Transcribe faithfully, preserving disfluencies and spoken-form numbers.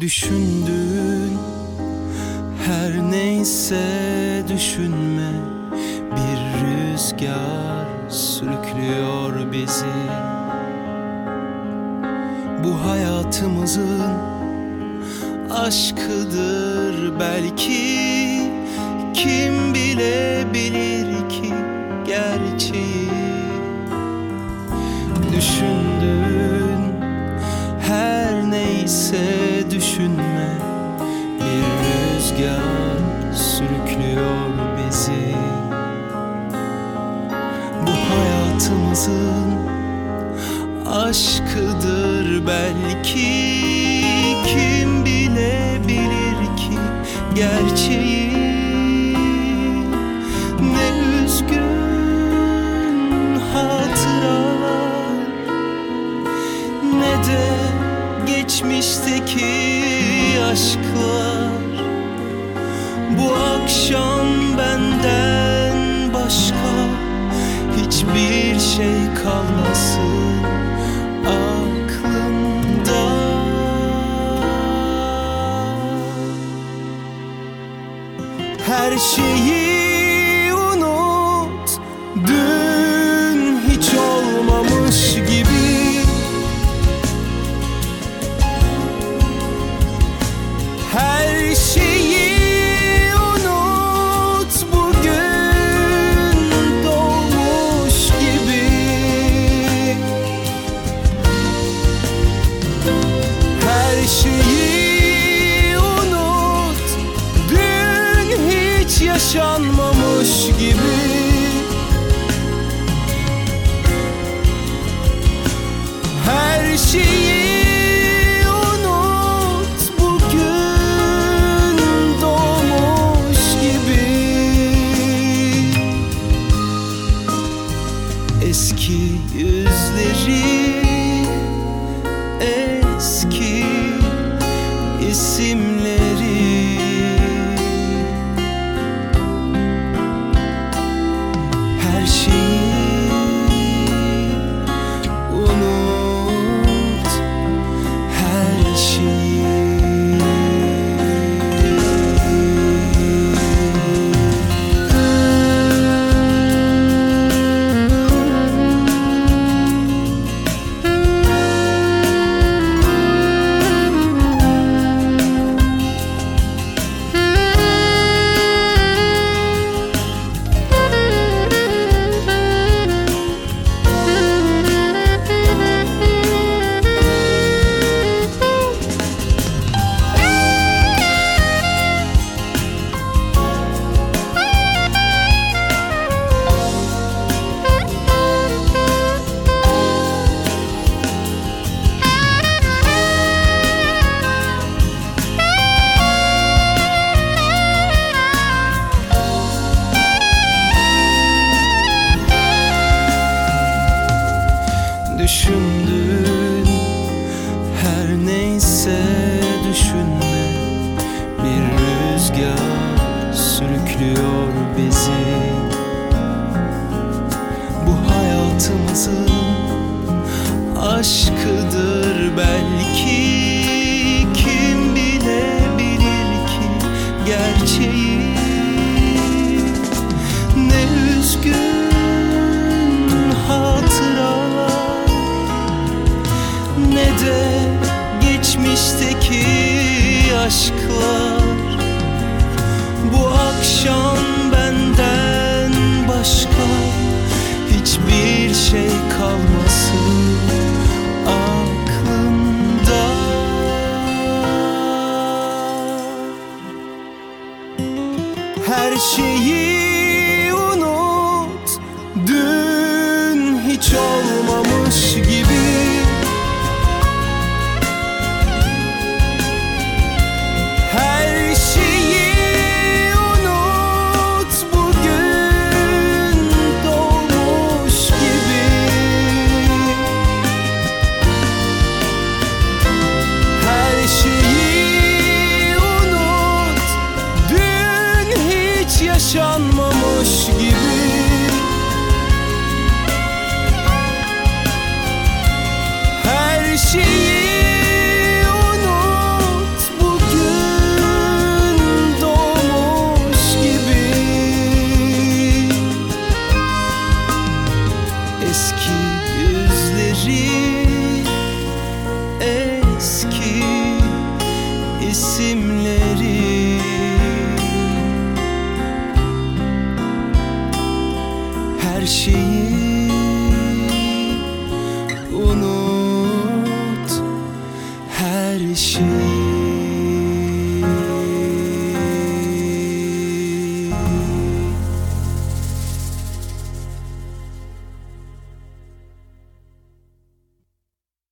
Düşündüğün her neyse düşünme, bir rüzgar sürüklüyor bizi. Bu hayatımızın aşkıdır belki, kim bilebilir ki gerçeği. Düşündüğün her neyse düşünme, bir rüzgar sürüklüyor bizi. Bu hayatımızın aşkıdır belki, kim bilebilir ki gerçeği. Ne üzgün hatıralar, ne de geçmişteki aşklar. Bu akşam benden başka hiçbir şey kalmasın aklımda. Her şeyi unut, dün hiç olmamış gibi. Her şeyi unut, bugün doğmuş gibi. Her şeyi unut, dün hiç yaşanmamış gibi. Her şeyi eski yüzleri, eski isimleri, her şeyi unut, her şeyi. Düşündüğün her neyse düşünme, bir rüzgar sürüklüyor bizi. Bu hayatımızın aşkıdır belki, kim bilebilir ki gerçeği. Ne üzgün hatıralar, ne de geçmişteki aşklar. Bu akşam benden başka hiçbir şey kalmasın aklımda. Her şeyi unut, dün hiç olmamış gibi. Her şeyi unut, bugün doğmuş gibi. Her şeyi unut, dün hiç yaşanmamış gibi. Her şeyi unut, mevsimleri. Her şeyi unut, her şeyi.